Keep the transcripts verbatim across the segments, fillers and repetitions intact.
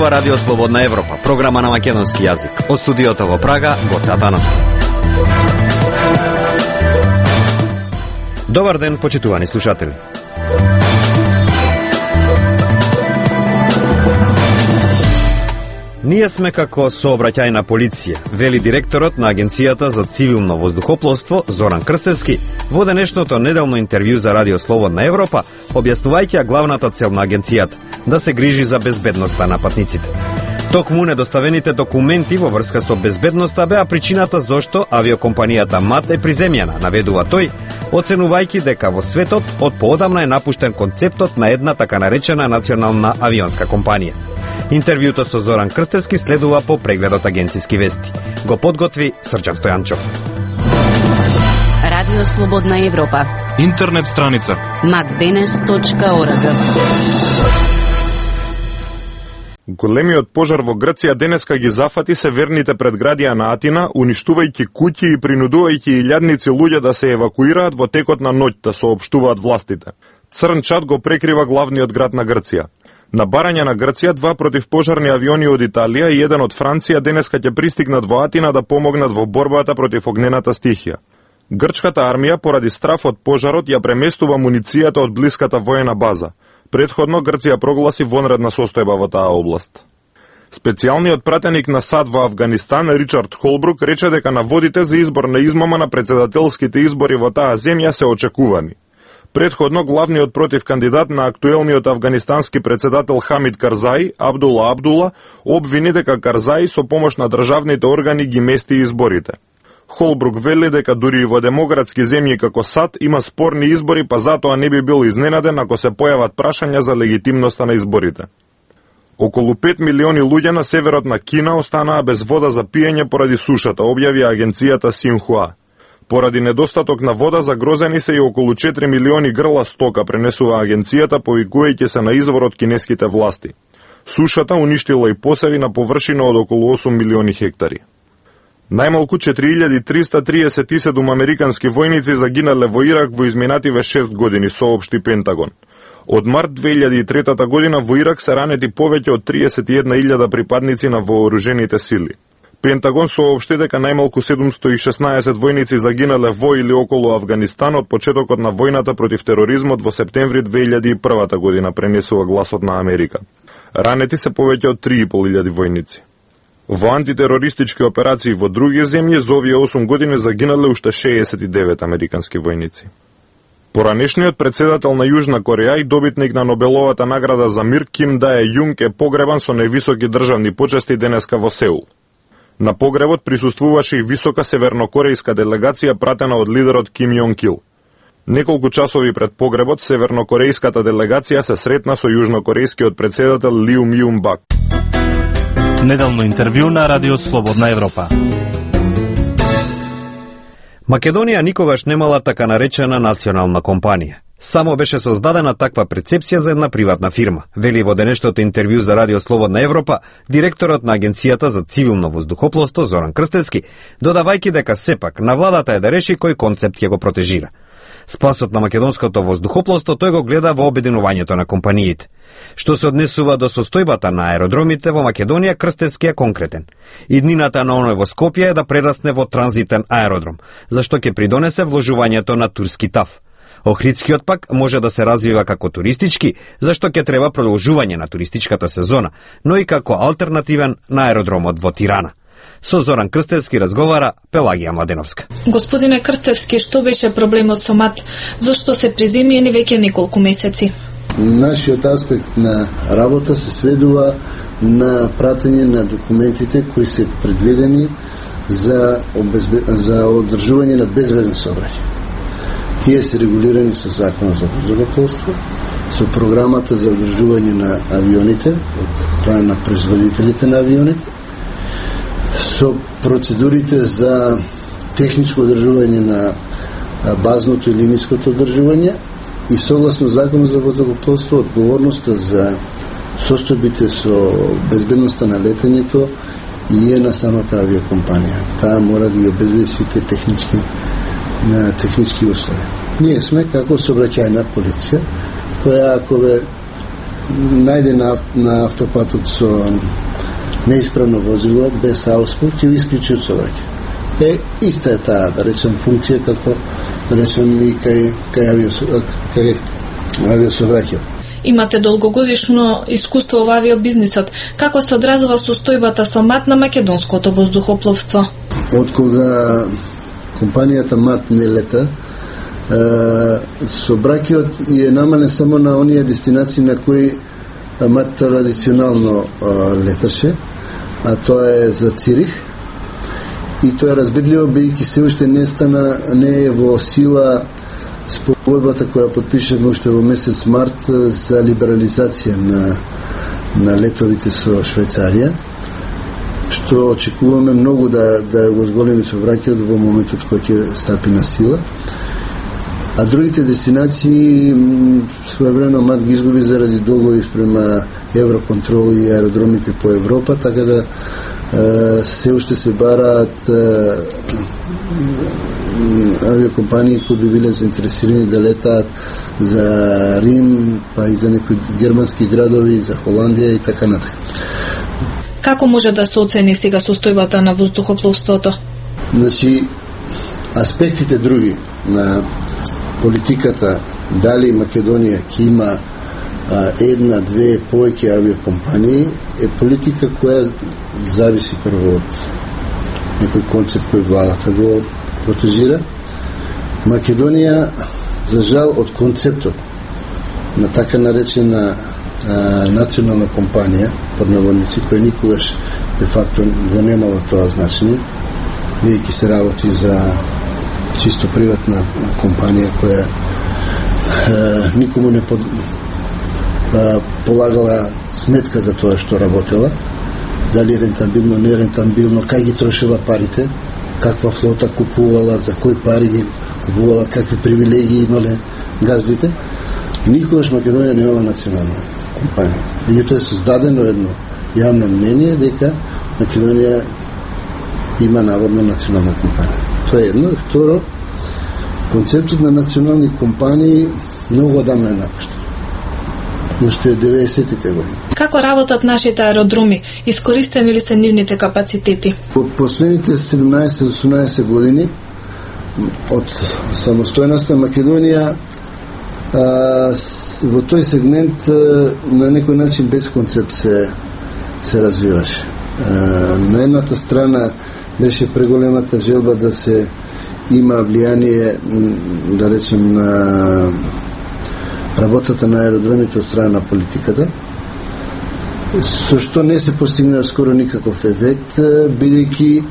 зборува Радио Слободна Европа, програма на македонски јазик. Од студиото во Прага, Гоце Атанасов. Добар ден, почитувани слушатели. Ние сме како сообраќајна полиција, вели директорот на Агенцијата за цивилно воздухопловство Зоран Крстевски во денешното неделно интервју за Радио Слободна Европа, објаснувајќи главната цел на агенцијата да се грижи за безбедноста на патниците. Токму недоставените документи во врска со безбедноста беа причината зошто авиокомпанијата МАТ е приземјена, наведува тој, оценувајќи дека во светот од поодамна е напуштен концептот на една така наречена национална авионска компанија. Интервјуто со Зоран Крстевски следува по прегледот агенциски вести. Го подготви Срđan Стојанчов. Радио Слободна Европа. Интернет страница макденес точка орг. Големиот пожар во Грција денеска ги зафати северните предградија на Атина, уништувајќи куќи и принудувајќи илјадници луѓе да се евакуираат во текот на ноќта, соопштуваат властите. Црн чад го прекрива главниот град на Грција. На барање на Грција, два противпожарни авиони од Италија и еден од Франција денеска ќе пристигнат во Атина да помогнат во борбата против огнената стихија. Грчката армија поради страф од пожарот ја преместува муницијата од блиската воена база. Предходно Грција прогласи вонредна состојба во таа област. Специјалниот пратеник на САД во Авганистан Ричард Холбрук рече дека наводите за избор на измама на председателските избори во таа земја се очекувани. Предходно главниот против кандидат на актуелниот афганистански председател Хамид Карзаи, Абдула Абдула, обвини дека Карзаи со помош на државните органи ги мести изборите. Холбрук вели дека дури и во демократски земји како САД има спорни избори, па затоа не би бил изненаден ако се појават прашања за легитимноста на изборите. Околу пет милиони луѓе на северот на Кина останаа без вода за пиење поради сушата, објави агенцијата Синхуа. Поради недостаток на вода загрозени се и околу четири милиони грла стока, пренесува агенцијата, повикувајќи се на извор од кинеските власти. Сушата уништила и посеви на површина од околу осум милиони хектари. Најмалку четири илјади триста триесет и седум американски војници загинале во Ирак во изминативе шест години, соопшти Пентагон. Од март две илјади и трета година во Ирак се ранети повеќе од триесет и една илјада припадници на вооружените сили. Пентагон соопшти дека најмалку седумсто и шеснаесет војници загинале во или околу Авганистан од почетокот на војната против тероризмот во септември две илјади и прва година, пренесува гласот на Америка. Ранети се повеќе од три и пол илјади војници. Во антитерористички операции во други земји за овие осум години загинале уште шеесет и девет американски војници. Поранешниот председател на Јужна Кореја и добитник на Нобеловата награда за мир Ким Даe Јунг е погребан со највисоки државни почести денеска во Сеул. На погребот присуствуваше и висока севернокорејска делегација пратена од лидерот Ким Јонг Ил. Неколку часови пред погребот севернокорејската делегација се сретна со јужнокорејскиот председател Лиу Мјун Бак. Неделно интервју на Радио Слободна Европа. Македонија никогаш немала така наречена национална компанија. Само беше создадена таква прецепција за една приватна фирма, вели во денешното интервју за Радио Слободна Европа директорот на Агенцијата за цивилно воздухопловство Зоран Крстевски, додавајќи дека сепак на владата е да реши кој концепт ќе го протежира. Спасот на македонското воздухопловство тој го гледа во обединувањето на компаниите. Што се однесува до состојбата на аеродромите во Македонија, Крстевски е конкретен. Иднината на оној во Скопје е да прерасне во транзитен аеродром, зашто ќе придонесе вложувањето на турски ТАФ. Охридскиот пак може да се развива како туристички, зашто ќе треба продолжување на туристичката сезона, но и како алтернативен на аеродромот во Тирана. Со Зоран Крстевски разговара Пелагија Младеновска. Господине Крстевски, што беше проблемот со МАТ? Зошто се приземјени веќе неколку месеци? Нашиот аспект на работа се сведува на пратење на документите кои се предвидени за, обезбе... за одржување на безбеден сообраќај. Тие се регулирани со Законот за воздухопловство, со програмата за одржување на авионите од страна на производителите на авионите, со процедурите за техничко одржување на базното и линиското одржување и согласно Законот за воздухопловство одговорноста за состојбите со безбедноста на летањето и е на самата авиокомпанија. Таа мора да ги обезбеди сите технички на технички услови. Ние сме како сообраќајна полиција, која ако ве најде на, на автопатот со неисправно возило, без ауспух, ќе ви исклучи од сообраќај. Е, иста е таа, да речем, функција како, да речем, и кај, кај, авиосо, кај авиосообраќај. Имате долгогодишно искуство во авиобизнисот. Како се одразува состојбата со МАТ на македонското воздухопловство? Од кога компанијата МАТ не лета, сообраќајот е намален само на оние дестинации на кои МАТ традиционално леташе, а тоа е за Цирих. И тоа е разбедливо, бидејќи се уште не стана, не е во сила спогодбата која подпишеме уште во месец март за либерализација на, на летовите со Швајцарија, што очекуваме многу да, да го зголеми сообраќајот во моментот кој ќе стапи на сила. А другите дестинации своевремено МАТ ги изгуби заради долгови према Евроконтрол и аеродромите по Европа, така да се уште се бараат авиокомпании кои би биле заинтересирани да летаат за Рим, па и за некои германски градови, за Холандија и така натака. Како може да се оцени сега состојбата на воздухопловството? Значи, аспектите други на политиката, дали Македонија ќе има а, една, две, повеќе авиокомпании, е политика која зависи прво од некој концепт кој владата го протежира. Македонија, за жал, од концептот на така наречена а, национална компанија, под наводници, која никогаш де факто го немало тоа значење, бидејќи се работи за чисто приватна компанија која а, никому не под, а, полагала сметка за тоа што работела, дали рентабилно, не рентабилно, кај ги трошила парите, каква флота купувала, за кои пари ги купувала, какви привилегии имале газдите. Никогаш Македонија немала национална компанија. Меѓутоа е создадено едно јавно мнение дека Македонија има наводно национална компанија. Тоа е едно. Второ, концептот на национални компании многу одамна е напуштен. Уште деветдесетите години. Како работат нашите аеродроми? Искористени ли се нивните капацитети? По последните седумнаесет-осумнаесет години од самостојноста Македонија а, во тој сегмент а, на некој начин без концепт се, се развиваше. А, на едната страна беше преголемата желба да се има влијание, да речем, на работата на аеродромите од страна на политиката, со што не се постигна скоро никаков ефект, бидејќи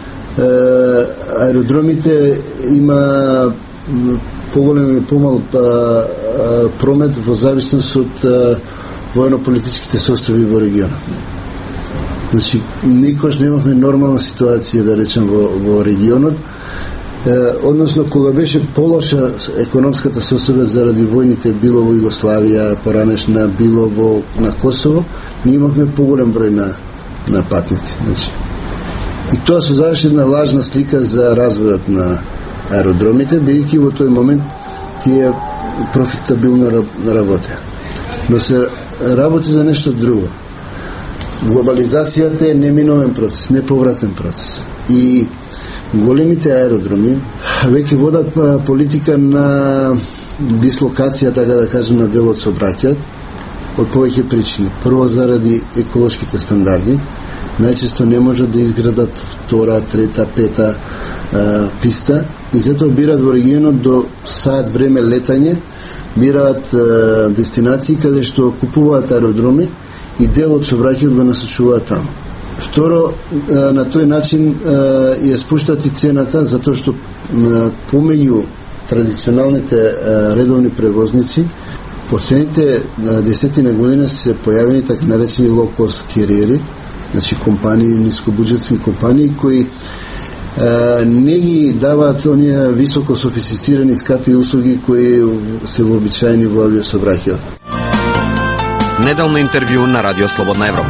аеродромите има поголем и помал промет во зависност од воено-политичките состојби во регионот. Значи, никош немавме нормална ситуација, да речем, во, во регионот, односно кога беше полоша економската состојба заради војните било во Југославија, поранешна било во на Косово, ние имавме поголем број на на патници, значи. И тоа се заврши една лажна слика за развојот на аеродромите, бидејќи во тој момент тие профитабилно работеа. Но се работи за нешто друго. Глобализацијата е неминовен процес, неповратен процес. И големите аеродроми веќе водат политика на дислокација, така да кажем, на дел од сообраќајот од повеќе причини. Прво, заради еколошките стандарди. Најчесто не можат да изградат втора, трета, пета а, писта и затоа бираат во регионот до саат време летање, бираат а, дестинации каде што купуваат аеродроми и дел од сообраќајот го насочуваат таму. Второ, на тој начин ја спуштат и цената, затоа што помеѓу традиционалните редовни превозници, последните десетина година се појавени така наречени low-cost carrieri, значи компании, нискобуџетски компании, кои не ги даваат оние високо софистицирани скапи услуги кои се вообичаени во авиосообраќајот. Неделно интервју на Радио Слободна Европа.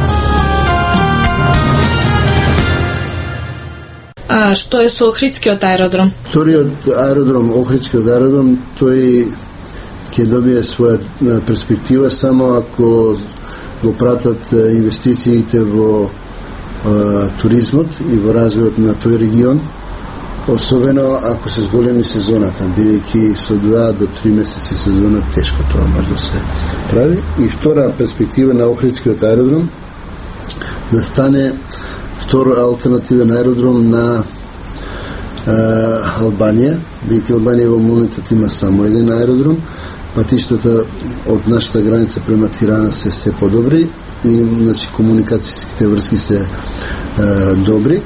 А што е со Охридскиот аеродром? Вториот аеродром, Охридскиот аеродром, тој ќе добие своја перспектива само ако го пратат инвестициите во а, туризмот и во развојот на тој регион, особено ако се зголеми сезоната, бидејќи со два до три месеци сезона тешко тоа може да се прави. И втора перспектива на Охридскиот аеродром да стане втор алтернативен аеродром на а, Албанија, бидејќи Албанија во моментот има само еден аеродром, патиштата од нашата граница према Тирана се се подобри и значи комуникацијските врски се а, добри.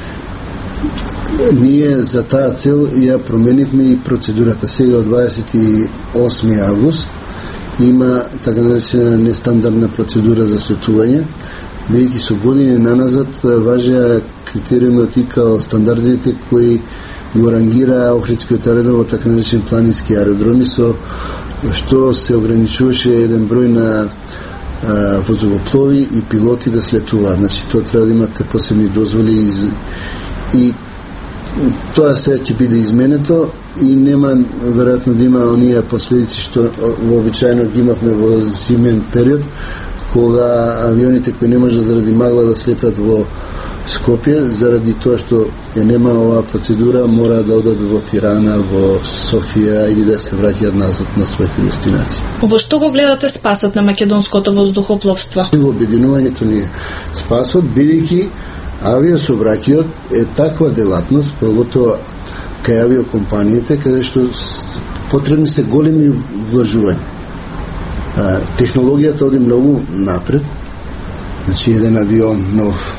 Ние за таа цел ја променивме и процедурата. Сега од дваесет и осми август има така наречена нестандардна процедура за слетување, бидејќи со години наназад важеа критериумот и као стандардите кои го рангира Охридскиот аеродром во така наречен планински аеродроми, со што се ограничуваше еден број на а, возоглоплови и пилоти да слетуваат. Значи тоа треба да имате посебни дозволи и, и тоа се ќе биде изменето и нема веројатно да има оние последици што вообичаено ги имавме во зимен период, кога авионите кои не можат заради магла да слетат во Скопје, заради тоа што ја нема оваа процедура, мора да одат во Тирана, во Софија или да се враќаат назад на своите дестинации. Во што го гледате спасот на македонското воздухопловство? Во обединувањето ни е спасот, бидејќи авиосообраќајот е таква делатност, поготоа кај авиокомпаниите, каде што потребни се големи вложувања. Технологијата оди многу напред. Значи еден авион нов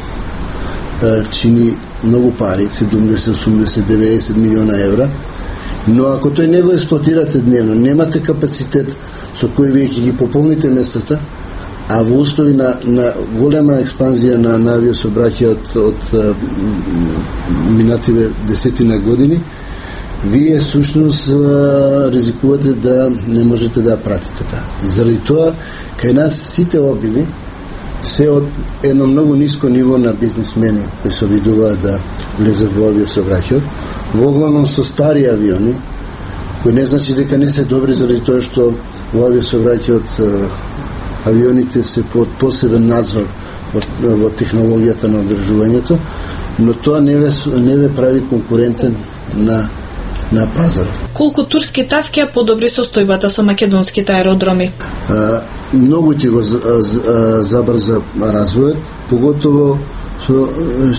чини многу пари, седумдесет, осумдесет, деветдесет милиона евра, но ако тој не го експлоатирате дневно, немате капацитет со кој вие ќе ги пополните местата, а во услови на, на голема експанзија на, на авиосообраќај од, од минативе десетина години, вие сушност ризикувате да не можете да ја пратите таа. И заради тоа, кај нас сите обиди се од едно многу ниско ниво на бизнисмени кои се обидуваат да влезат во авиосообраќајот, во главном со стари авиони, кои не значи дека не се добри заради тоа што во авиосообраќајот авионите се под посебен надзор во, во технологијата на одржувањето, но тоа не ве, не ве прави конкурентен на на пазар. Колку турски тавки ја подобри состојбата со македонските аеродроми? А, многу ќе го забрза развојот, поготово со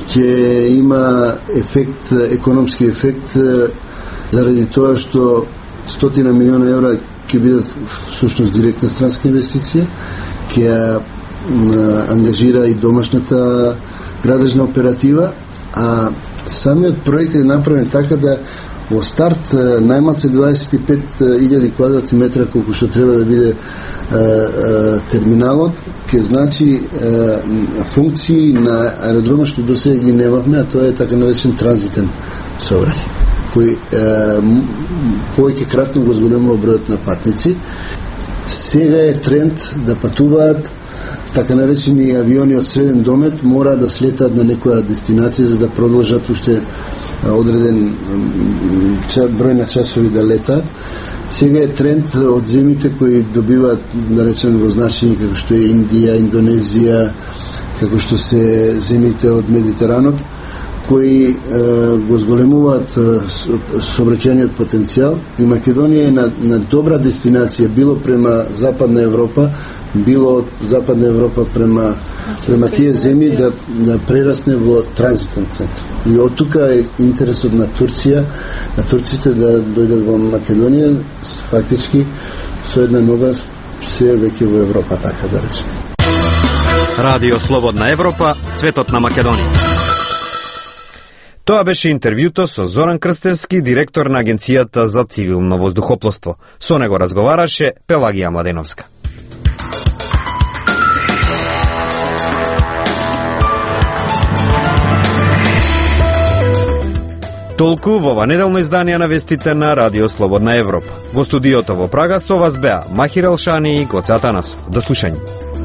ќе има ефект, економски ефект, заради тоа што стотина милиона евра ќе бидат всушност директна странска инвестиција, ќе ја ангажира и домашната градежна оператива, а самиот проект е направен така да во старт најмалку дваесет и пет илјади квадратни метра колку што треба да биде е, е, терминалот, ќе значи е, функции на аеродрома што до сега ги немавме, а тоа е така наречен транзитен сообраќај, кој е, повеќе кратно го зголемува бројот на патници. Сега е тренд да патуваат така наречени авиони од среден домет, мора да слетат на некоја дестинација за да продолжат уште одреден број на часови да летат. Сега е тренд од земите кои добиваат, да речем, во значење како што е Индија, Индонезија, како што се земите од Медитеранот, кои е, го зголемуваат сообраќајниот потенцијал, и Македонија е на, на добра дестинација, било према Западна Европа, било од Западна Европа према према тие земји да, да прерасне во транзитен центар. И од тука е интересот на Турција, на турците да дојдат во Македонија, фактички со една нога се веќе во Европа, така да речеме. Радио Слободна Европа, светот на Македонија. Тоа беше интервјуто со Зоран Крстевски, директор на Агенцијата за цивилно воздухопловство. Со него разговараше Пелагија Младеновска. Толку во ова неделно издание на вестите на Радио Слободна Европа. Во студиото во Прага со вас беа Махир Елшани и Гоце Атанасов. До слушање.